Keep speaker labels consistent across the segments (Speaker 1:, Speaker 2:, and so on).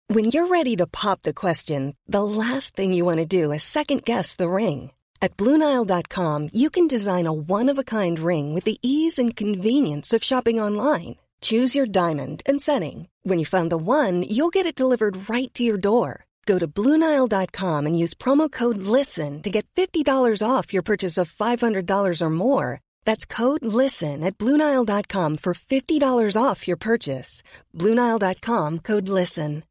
Speaker 1: When you're ready to pop the question, the last thing you want to do is second-guess the ring. At BlueNile.com, you can design a one-of-a-kind ring with the ease and convenience of shopping online. Choose your diamond and setting. When you find the one, you'll get it delivered right to your door. Go to BlueNile.com and use promo code LISTEN to get $50 off your purchase of $500 or more. That's code LISTEN at BlueNile.com for $50 off your purchase. BlueNile.com, code LISTEN.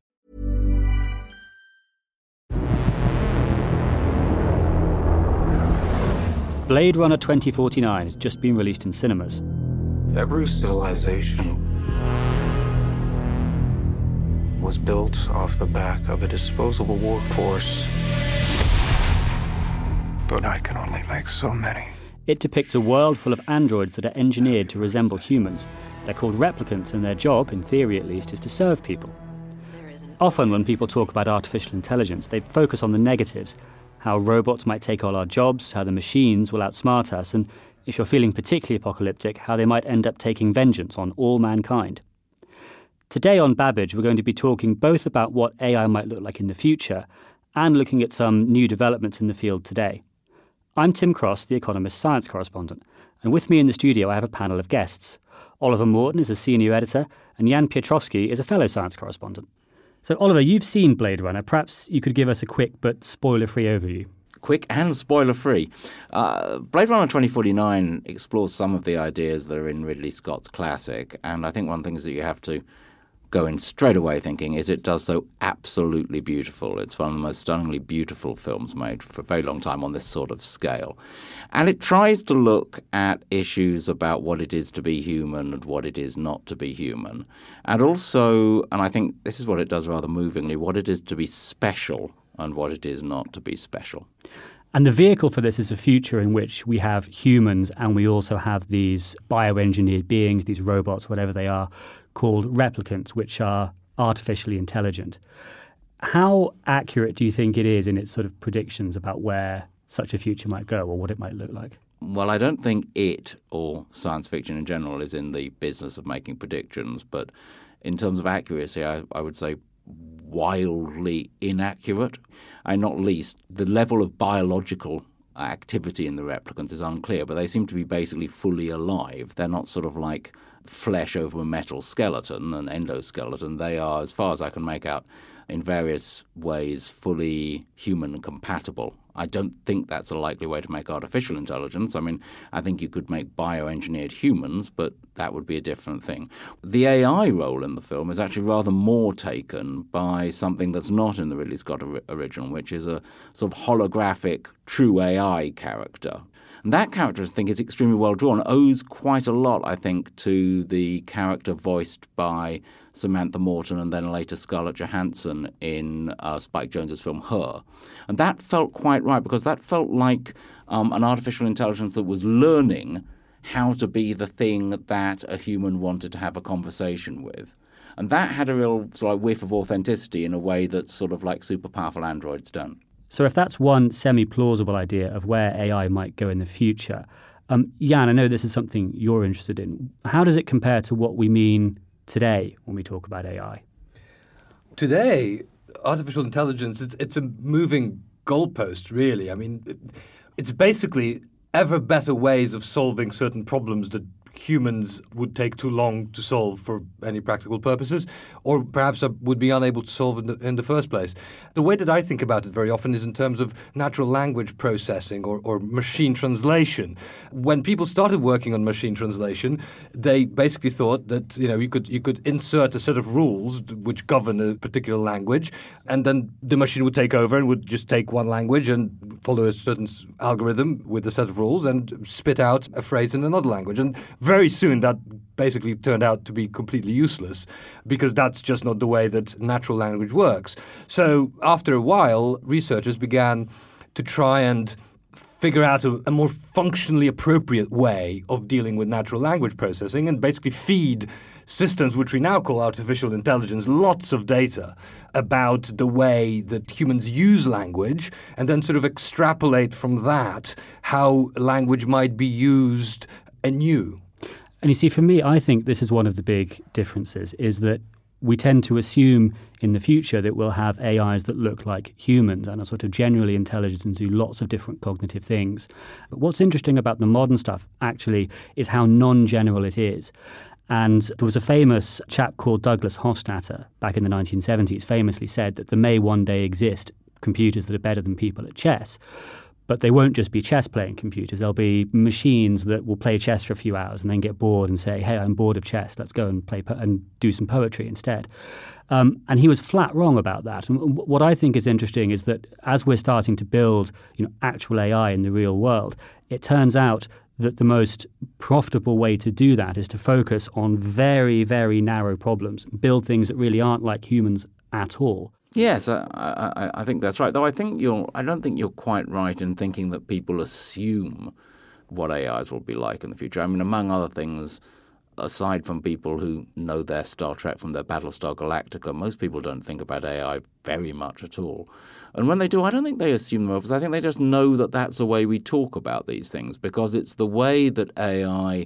Speaker 2: Blade Runner 2049 has just been released in cinemas.
Speaker 3: Every civilization was built off the back of a disposable workforce. But I can only make so many.
Speaker 2: It depicts a world full of androids that are engineered to resemble humans. They're called replicants, and their job, in theory at least, is to serve people. Often when people talk about artificial intelligence, they focus on the negatives, how robots might take all our jobs, how the machines will outsmart us, and if you're feeling particularly apocalyptic, how they might end up taking vengeance on all mankind. Today on Babbage, we're going to be talking both about what AI might look like in the future and looking at some new developments in the field today. I'm Tim Cross, The Economist science correspondent, and with me in the studio I have a panel of guests. Oliver Morton is a senior editor, and Jan Piotrowski is a fellow science correspondent. So, Oliver, you've seen Blade Runner. Perhaps you could give us a quick but spoiler-free overview.
Speaker 4: Quick and spoiler-free. Blade Runner 2049 explores some of the ideas that are in Ridley Scott's classic, and I think one of the things that you have to go in straight away thinking is it does so absolutely beautiful. It's one of the most stunningly beautiful films made for a very long time on this sort of scale. And it tries to look at issues about what it is to be human and what it is not to be human. And also, and I think this is what it does rather movingly, what it is to be special and what it is not to be special.
Speaker 2: And the vehicle for this is a future in which we have humans and we also have these bioengineered beings, these robots, whatever they are, called replicants, which are artificially intelligent. How accurate do you think it is in its sort of predictions about where such a future might go or what it might look like?
Speaker 4: Well, I don't think it, or science fiction in general, is in the business of making predictions. But in terms of accuracy, I would say wildly inaccurate. And not least, the level of biological activity in the replicants is unclear, but they seem to be basically fully alive. They're not sort of like flesh over a metal skeleton, an endoskeleton. They are, as far as I can make out, in various ways fully human and compatible. I don't think that's a likely way to make artificial intelligence. I mean, I think you could make bioengineered humans, but that would be a different thing. The AI role in the film is actually rather more taken by something that's not in the Ridley Scott original, which is a sort of holographic true AI character. And that character, I think, is extremely well drawn, owes quite a lot, I think, to the character voiced by Samantha Morton and then later Scarlett Johansson in Spike Jonze's film Her. And that felt quite right, because that felt like an artificial intelligence that was learning how to be the thing that a human wanted to have a conversation with. And that had a real sort of whiff of authenticity in a way that sort of like super powerful androids don't.
Speaker 2: So if that's one semi-plausible idea of where AI might go in the future, Jan, I know this is something you're interested in. How does it compare to what we mean today when we talk about AI?
Speaker 5: Today, artificial intelligence, it's a moving goalpost, really. I mean, it's basically ever better ways of solving certain problems that humans would take too long to solve for any practical purposes, or perhaps would be unable to solve in the first place. The way that I think about it very often is in terms of natural language processing or machine translation. When people started working on machine translation, they basically thought that you could insert a set of rules which govern a particular language, and then the machine would take over and would just take one language and follow a certain algorithm with a set of rules and spit out a phrase in another language. And very soon that basically turned out to be completely useless, because that's just not the way that natural language works. So after a while, researchers began to try and figure out a more functionally appropriate way of dealing with natural language processing and basically feed systems, which we now call artificial intelligence, lots of data about the way that humans use language, and then sort of extrapolate from that how language might be used anew.
Speaker 2: And you see, for me, I think this is one of the big differences, is that we tend to assume in the future that we'll have AIs that look like humans and are sort of generally intelligent and do lots of different cognitive things. But what's interesting about the modern stuff, actually, is how non-general it is. And there was a famous chap called Douglas Hofstadter back in the 1970s famously said that there may one day exist computers that are better than people at chess. But they won't just be chess-playing computers. There'll be machines that will play chess for a few hours and then get bored and say, hey, I'm bored of chess. Let's go and play and do some poetry instead. And he was flat wrong about that. And what I think is interesting is that as we're starting to build actual AI in the real world, it turns out that the most profitable way to do that is to focus on very, very narrow problems, build things that really aren't like humans at all.
Speaker 4: Yes, I think that's right. Though I don't think you're quite right in thinking that people assume what AIs will be like in the future. I mean, among other things, aside from people who know their Star Trek from their Battlestar Galactica, most people don't think about AI very much at all. And when they do, I don't think they assume them because I think they just know that that's the way we talk about these things, because it's the way that AI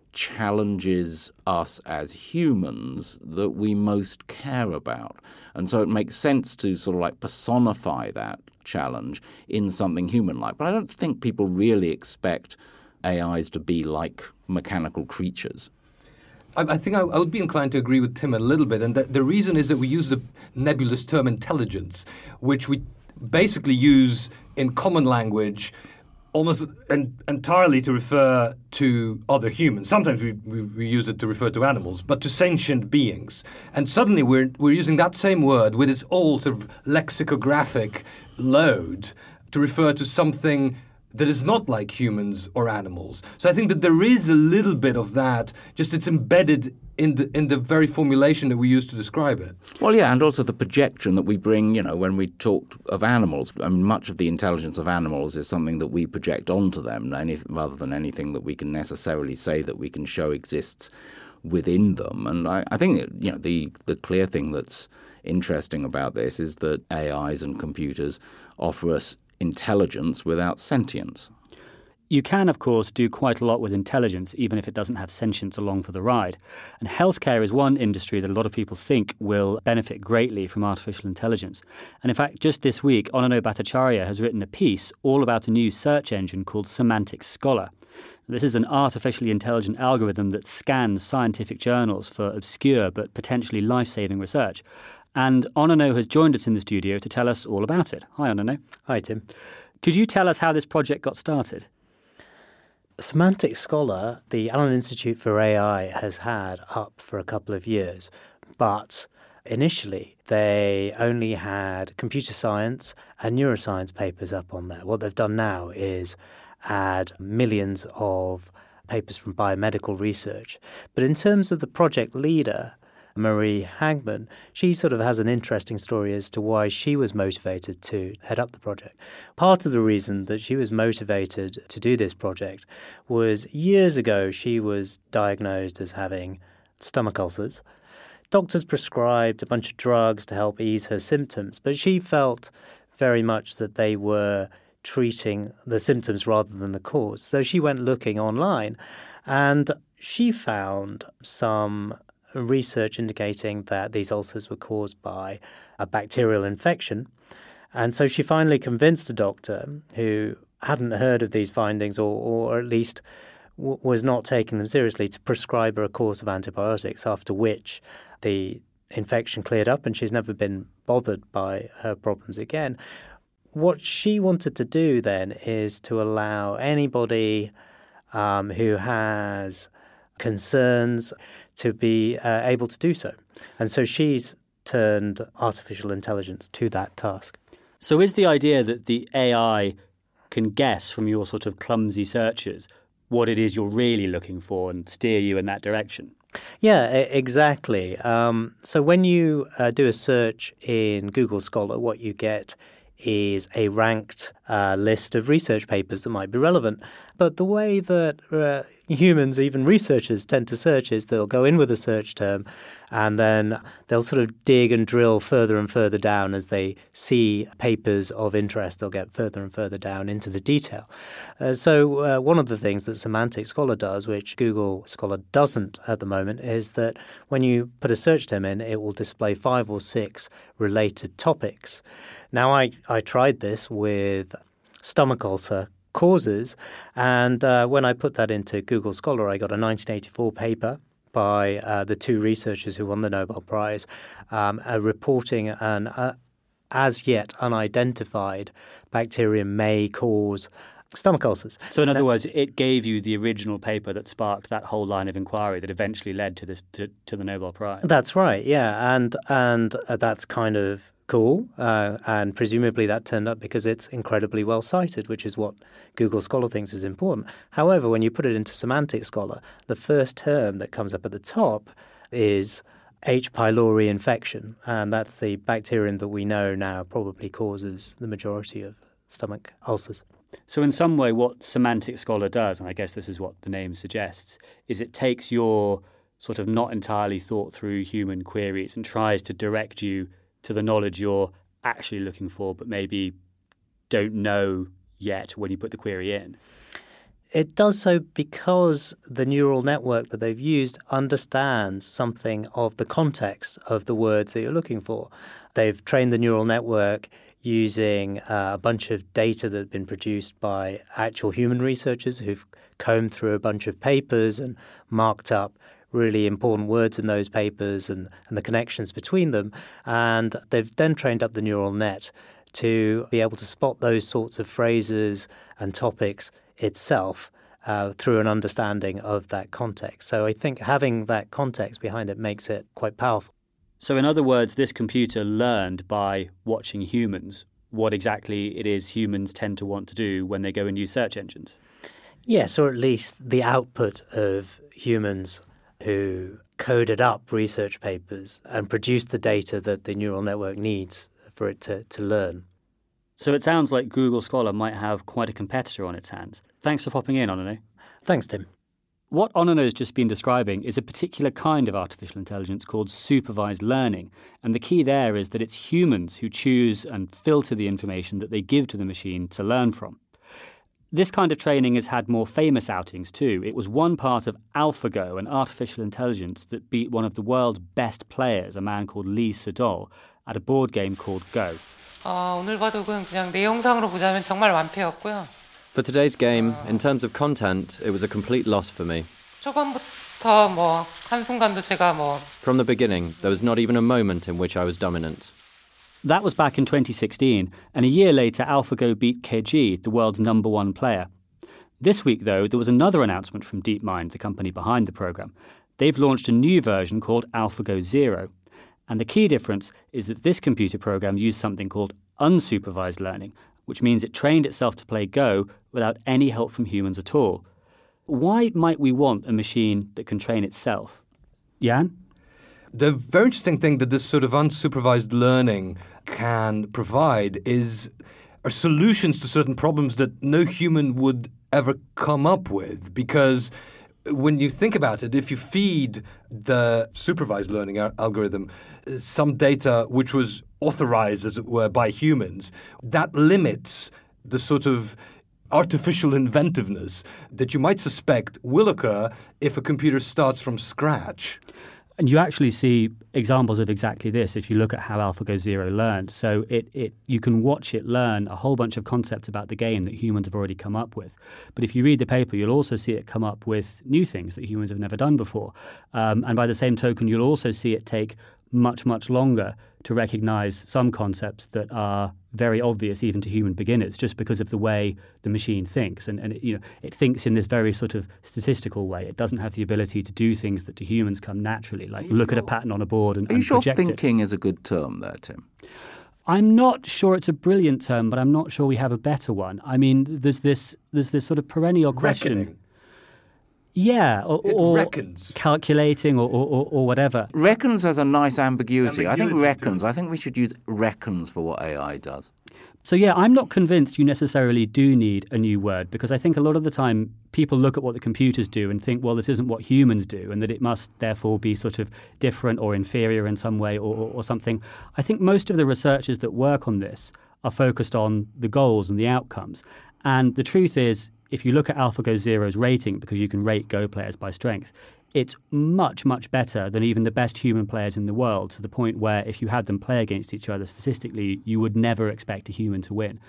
Speaker 4: challenges us as humans that we most care about. And so it makes sense to sort of like personify that challenge in something human-like. But I don't think people really expect AIs to be like mechanical creatures.
Speaker 5: I think I would be inclined to agree with Tim a little bit, and the reason is that we use the nebulous term intelligence, which we basically use in common language almost entirely to refer to other humans. Sometimes we use it to refer to animals, but to sentient beings. And suddenly we're using that same word with its old sort of lexicographic load to refer to something that is not like humans or animals. So I think that there is a little bit of that, just it's embedded in the very formulation that we use to describe it.
Speaker 4: Well, yeah, and also the projection that we bring, when we talk of animals. I mean, much of the intelligence of animals is something that we project onto them, rather than anything that we can necessarily say that we can show exists within them. And I think that, the clear thing that's interesting about this is that AIs and computers offer us intelligence without sentience.
Speaker 2: You can, of course, do quite a lot with intelligence, even if it doesn't have sentience along for the ride. And healthcare is one industry that a lot of people think will benefit greatly from artificial intelligence. And in fact, just this week, Onano Bhattacharya has written a piece all about a new search engine called Semantic Scholar. This is an artificially intelligent algorithm that scans scientific journals for obscure but potentially life-saving research. And Onano has joined us in the studio to tell us all about it. Hi, Onano.
Speaker 6: Hi, Tim.
Speaker 2: Could you tell us how this project got started?
Speaker 6: Semantic Scholar, the Allen Institute for AI has had up for a couple of years, but initially they only had computer science and neuroscience papers up on there. What they've done now is add millions of papers from biomedical research. But in terms of the project leader, Marie Hagman, she sort of has an interesting story as to why she was motivated to head up the project. Part of the reason that she was motivated to do this project was years ago she was diagnosed as having stomach ulcers. Doctors prescribed a bunch of drugs to help ease her symptoms, but she felt very much that they were treating the symptoms rather than the cause. So she went looking online and she found some research indicating that these ulcers were caused by a bacterial infection. And so she finally convinced a doctor who hadn't heard of these findings or at least was not taking them seriously to prescribe her a course of antibiotics, after which the infection cleared up and she's never been bothered by her problems again. What she wanted to do then is to allow anybody who has concerns to be able to do so. And so she's turned artificial intelligence to that task.
Speaker 2: So is the idea that the AI can guess from your sort of clumsy searches what it is you're really looking for and steer you in that direction?
Speaker 6: Yeah, exactly. So when you do a search in Google Scholar, what you get is a ranked list of research papers that might be relevant. But the way that humans, even researchers, tend to search is they'll go in with a search term and then they'll sort of dig and drill further and further down as they see papers of interest. They'll get further and further down into the detail. So one of the things that Semantic Scholar does, which Google Scholar doesn't at the moment, is that when you put a search term in, it will display 5 or 6 related topics. Now, I tried this with stomach ulcer causes, and when I put that into Google Scholar, I got a 1984 paper by the 2 researchers who won the Nobel Prize, reporting an as yet unidentified bacterium may cause stomach ulcers.
Speaker 2: So in other words, it gave you the original paper that sparked that whole line of inquiry that eventually led to this to the Nobel Prize.
Speaker 6: That's right, yeah, and that's kind of cool, and presumably that turned up because it's incredibly well cited, which is what Google Scholar thinks is important. However, when you put it into Semantic Scholar, the first term that comes up at the top is H. pylori infection, and that's the bacterium that we know now probably causes the majority of stomach ulcers.
Speaker 2: So in some way, what Semantic Scholar does, and I guess this is what the name suggests, is it takes your sort of not entirely thought through human queries and tries to direct you to the knowledge you're actually looking for, but maybe don't know yet when you put the query in.
Speaker 6: It does so because the neural network that they've used understands something of the context of the words that you're looking for. They've trained the neural network using a bunch of data that have been produced by actual human researchers who've combed through a bunch of papers and marked up really important words in those papers and the connections between them. And they've then trained up the neural net to be able to spot those sorts of phrases and topics itself through an understanding of that context. So I think having that context behind it makes it quite powerful.
Speaker 2: So in other words, this computer learned by watching humans what exactly it is humans tend to want to do when they go and use search engines.
Speaker 6: Yes, or at least the output of humans who coded up research papers and produced the data that the neural network needs for it to learn.
Speaker 2: So it sounds like Google Scholar might have quite a competitor on its hands. Thanks for popping in, Onunu.
Speaker 6: Thanks, Tim.
Speaker 2: What Onunu's just been describing is a particular kind of artificial intelligence called supervised learning. And the key there is that it's humans who choose and filter the information that they give to the machine to learn from. This kind of training has had more famous outings too. It was one part of AlphaGo, an artificial intelligence that beat one of the world's best players, a man called Lee Sedol, at a board game called Go.
Speaker 7: 오늘 바둑은 그냥 내용상으로 보자면 정말 완패였고요.
Speaker 8: For today's game, in terms of content, it was a complete loss for me.
Speaker 7: 초반부터 한순간도 제가
Speaker 8: From the beginning, there was not even a moment in which I was dominant.
Speaker 2: That was back in 2016, and a year later AlphaGo beat KG, the world's #1 player. This week, though, there was another announcement from DeepMind, the company behind the program. They've launched a new version called AlphaGo Zero. And the key difference is that this computer program used something called unsupervised learning, which means it trained itself to play Go without any help from humans at all. Why might we want a machine that can train itself? Jan?
Speaker 5: The very interesting thing that this sort of unsupervised learning can provide are solutions to certain problems that no human would ever come up with. Because when you think about it, if you feed the supervised learning algorithm some data which was authorized, as it were, by humans, that limits the sort of artificial inventiveness that you might suspect will occur if a computer starts from scratch.
Speaker 2: And you actually see examples of exactly this if you look at how AlphaGo Zero learned. So you can watch it learn a whole bunch of concepts about the game that humans have already come up with. But if you read the paper, you'll also see it come up with new things that humans have never done before. And by the same token, you'll also see it take much, much longer to recognize some concepts that are very obvious even to human beginners, just because of the way the machine thinks. And it thinks in this very sort of statistical way. It doesn't have the ability to do things that to humans come naturally, like look at a pattern on a board and project it.
Speaker 4: Are you sure thinking is a good term there, Tim?
Speaker 2: I'm not sure it's a brilliant term, but I'm not sure we have a better one. I mean, there's this sort of perennial question.
Speaker 5: Reckoning.
Speaker 2: Yeah, or
Speaker 5: reckons.
Speaker 2: Calculating or whatever.
Speaker 4: Reckons has a nice ambiguity. I think reckons. I think we should use reckons for what AI does.
Speaker 2: So yeah, I'm not convinced you necessarily do need a new word, because I think a lot of the time people look at what the computers do and think, well, this isn't what humans do, and that it must therefore be sort of different or inferior in some way or something. I think most of the researchers that work on this are focused on the goals and the outcomes. And the truth is, if you look at AlphaGo Zero's rating, because you can rate Go players by strength, it's much, much better than even the best human players in the world, to the point where if you had them play against each other statistically, you would never expect a human to win.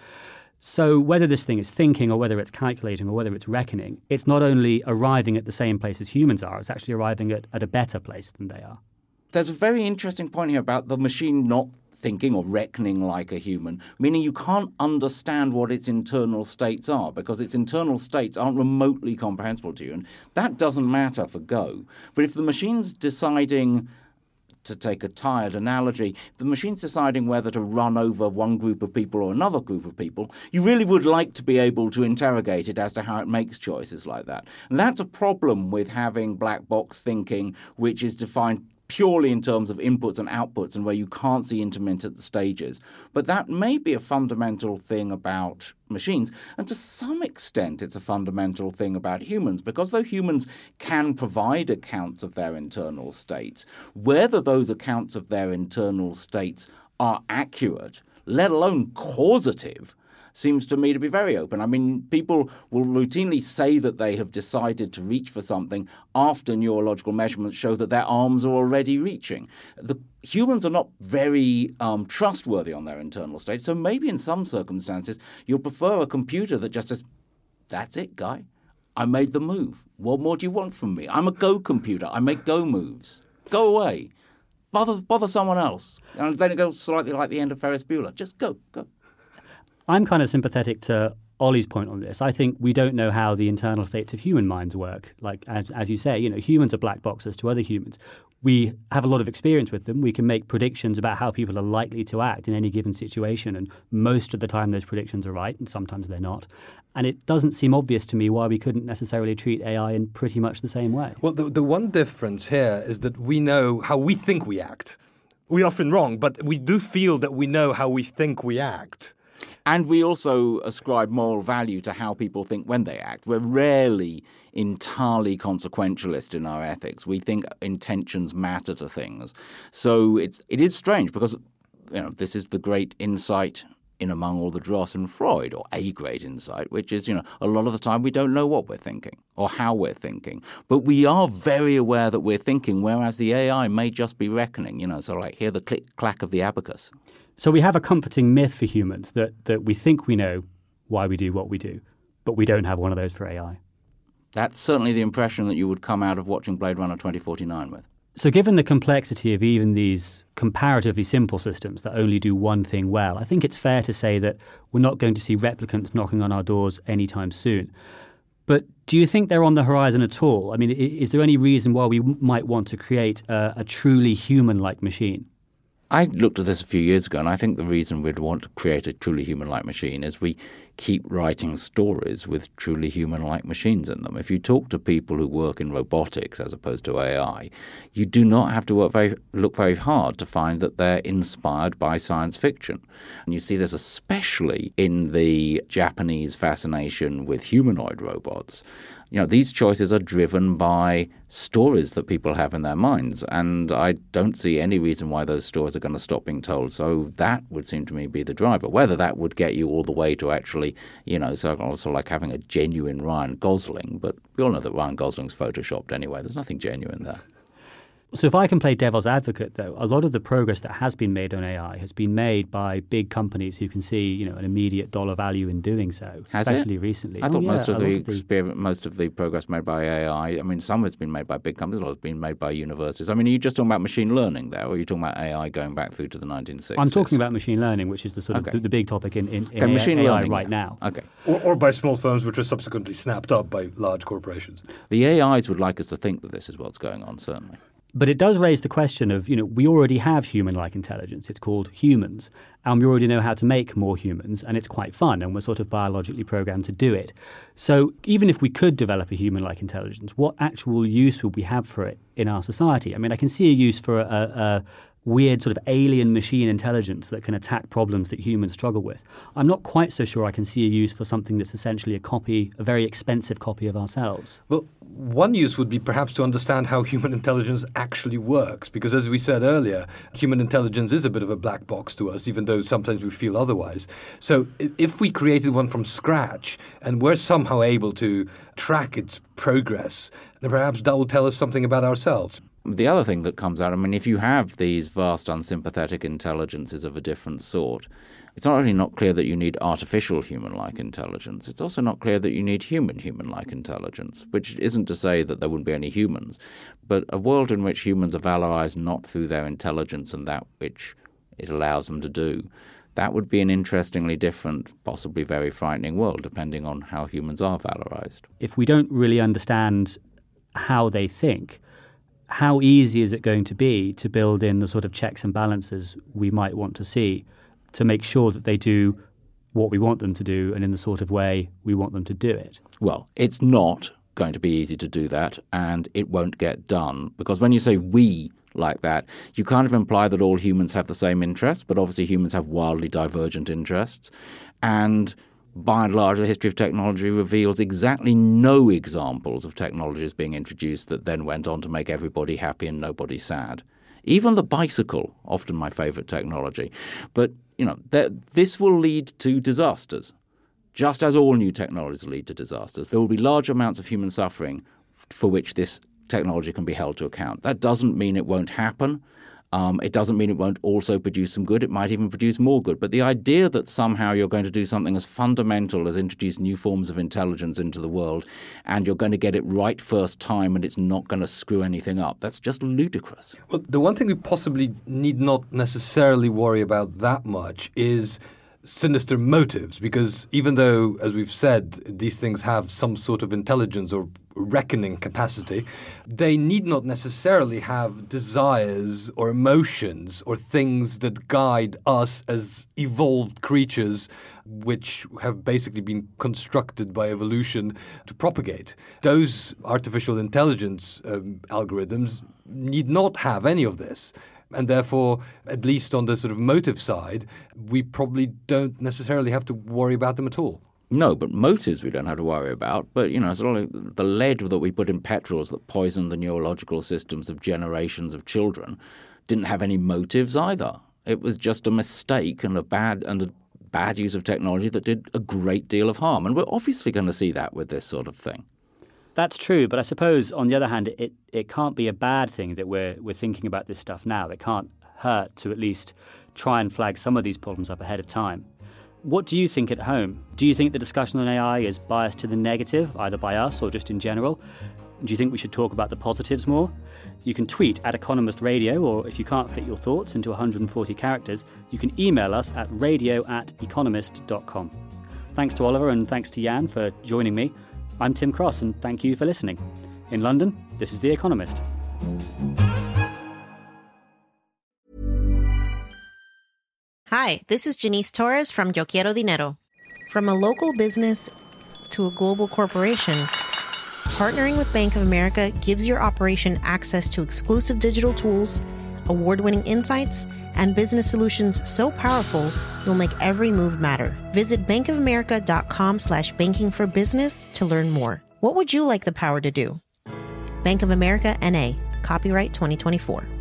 Speaker 2: So whether this thing is thinking or whether it's calculating or whether it's reckoning, it's not only arriving at the same place as humans are, it's actually arriving at a better place than they are.
Speaker 4: There's a very interesting point here about the machine not thinking or reckoning like a human, meaning you can't understand what its internal states are because its internal states aren't remotely comprehensible to you. And that doesn't matter for Go. But if the machine's deciding, to take a tired analogy, if the machine's deciding whether to run over one group of people or another group of people, you really would like to be able to interrogate it as to how it makes choices like that. And that's a problem with having black box thinking, which is defined purely in terms of inputs and outputs and where you can't see intermittent stages. But that may be a fundamental thing about machines. And to some extent, it's a fundamental thing about humans, because though humans can provide accounts of their internal states, whether those accounts of their internal states are accurate, let alone causative, seems to me to be very open. I mean, people will routinely say that they have decided to reach for something after neurological measurements show that their arms are already reaching. The humans are not very trustworthy on their internal state, so maybe in some circumstances you'll prefer a computer that just says, that's it, guy. I made the move. What more do you want from me? I'm a Go computer. I make Go moves. Go away. Bother someone else. And then it goes slightly like the end of Ferris Bueller. Just go.
Speaker 2: I'm kind of sympathetic to Ollie's point on this. I think we don't know how the internal states of human minds work. Like, as you say, humans are black boxes to other humans. We have a lot of experience with them. We can make predictions about how people are likely to act in any given situation, and most of the time those predictions are right, and sometimes they're not. And it doesn't seem obvious to me why we couldn't necessarily treat AI in pretty much the same way.
Speaker 5: Well, the one difference here is that we know how we think we act. We're often wrong, but we do feel that we know how we think we act.
Speaker 4: And we also ascribe moral value to how people think when they act. We're rarely entirely consequentialist in our ethics. We think intentions matter to things. So it is strange because this is the great insight in among all the dross and Freud, or a great insight, which is, a lot of the time we don't know what we're thinking or how we're thinking. But we are very aware that we're thinking, whereas the AI may just be reckoning, so like hear the click-clack of the abacus.
Speaker 2: So we have a comforting myth for humans that we think we know why we do what we do, but we don't have one of those for AI.
Speaker 4: That's certainly the impression that you would come out of watching Blade Runner 2049 with.
Speaker 2: So given the complexity of even these comparatively simple systems that only do one thing well, I think it's fair to say that we're not going to see replicants knocking on our doors anytime soon. But do you think they're on the horizon at all? I mean, is there any reason why we might want to create a truly human-like machine?
Speaker 4: I looked at this a few years ago, and I think the reason we'd want to create a truly human-like machine is we keep writing stories with truly human-like machines in them. If you talk to people who work in robotics as opposed to AI, you do not have to look very hard to find that they're inspired by science fiction. And you see this especially in the Japanese fascination with humanoid robots. These choices are driven by stories that people have in their minds, and I don't see any reason why those stories are going to stop being told. So that would seem to me be the driver. Whether that would get you all the way to actually, so also like having a genuine Ryan Gosling, but we all know that Ryan Gosling's photoshopped anyway. There's nothing genuine there.
Speaker 2: So if I can play devil's advocate, though, a lot of the progress that has been made on AI has been made by big companies who can see, an immediate dollar value in doing so, especially recently.
Speaker 4: I thought most of the progress made by AI, some of it's been made by big companies, a lot has been made by universities. Are you just talking about machine learning there, or are you talking about AI going back through to the 1960s?
Speaker 2: I'm talking about machine learning, which is the sort of the big topic in
Speaker 4: machine
Speaker 2: AI
Speaker 4: learning
Speaker 2: right now.
Speaker 4: Okay.
Speaker 5: Or by small firms which are subsequently snapped up by large corporations.
Speaker 4: The AIs would like us to think that this is what's going on, certainly.
Speaker 2: But it does raise the question of, we already have human-like intelligence. It's called humans. And we already know how to make more humans, and it's quite fun, and we're sort of biologically programmed to do it. So even if we could develop a human-like intelligence, what actual use would we have for it in our society? I mean, I can see a use for a weird sort of alien machine intelligence that can attack problems that humans struggle with. I'm not quite so sure I can see a use for something that's essentially a very expensive copy of ourselves.
Speaker 5: Well, one use would be perhaps to understand how human intelligence actually works, because as we said earlier, human intelligence is a bit of a black box to us, even though sometimes we feel otherwise. So if we created one from scratch and we're somehow able to track its progress, then perhaps that will tell us something about ourselves.
Speaker 4: The other thing that comes out, if you have these vast unsympathetic intelligences of a different sort, it's not only not clear that you need artificial human-like intelligence, it's also not clear that you need human-like intelligence, which isn't to say that there wouldn't be any humans, but a world in which humans are valorized not through their intelligence and that which it allows them to do, that would be an interestingly different, possibly very frightening world, depending on how humans are valorized.
Speaker 2: If we don't really understand how they think, how easy is it going to be to build in the sort of checks and balances we might want to see to make sure that they do what we want them to do and in the sort of way we want them to do it?
Speaker 4: Well, it's not going to be easy to do that, and it won't get done, because when you say we like that, you kind of imply that all humans have the same interests, but obviously humans have wildly divergent interests. And by and large, the history of technology reveals exactly no examples of technologies being introduced that then went on to make everybody happy and nobody sad. Even the bicycle, often my favorite technology. But, this will lead to disasters. Just as all new technologies lead to disasters, there will be large amounts of human suffering for which this technology can be held to account. That doesn't mean it won't happen. It doesn't mean it won't also produce some good. It might even produce more good. But the idea that somehow you're going to do something as fundamental as introduce new forms of intelligence into the world and you're going to get it right first time and it's not going to screw anything up, that's just ludicrous.
Speaker 5: Well, the one thing we possibly need not necessarily worry about that much is sinister motives, because even though, as we've said, these things have some sort of intelligence or reckoning capacity, they need not necessarily have desires or emotions or things that guide us as evolved creatures which have basically been constructed by evolution to propagate. Those artificial intelligence algorithms need not have any of this. And therefore, at least on the sort of motive side, we probably don't necessarily have to worry about them at all.
Speaker 4: No, but motives we don't have to worry about. But, sort of the lead that we put in petrols that poisoned the neurological systems of generations of children didn't have any motives either. It was just a mistake and a bad use of technology that did a great deal of harm. And we're obviously going to see that with this sort of thing.
Speaker 2: That's true, but I suppose, on the other hand, it can't be a bad thing that we're thinking about this stuff now. It can't hurt to at least try and flag some of these problems up ahead of time. What do you think at home? Do you think the discussion on AI is biased to the negative, either by us or just in general? Do you think we should talk about the positives more? You can tweet at Economist Radio, or if you can't fit your thoughts into 140 characters, you can email us at radio@economist.com. Thanks to Oliver and thanks to Jan for joining me. I'm Tim Cross, and thank you for listening. In London, this is The Economist.
Speaker 9: Hi, this is Janice Torres from Yo Quiero Dinero. From a local business to a global corporation, partnering with Bank of America gives your operation access to exclusive digital tools, award-winning insights, and business solutions so powerful, you'll make every move matter. Visit bankofamerica.com/banking for business to learn more. What would you like the power to do? Bank of America, N.A., copyright 2024.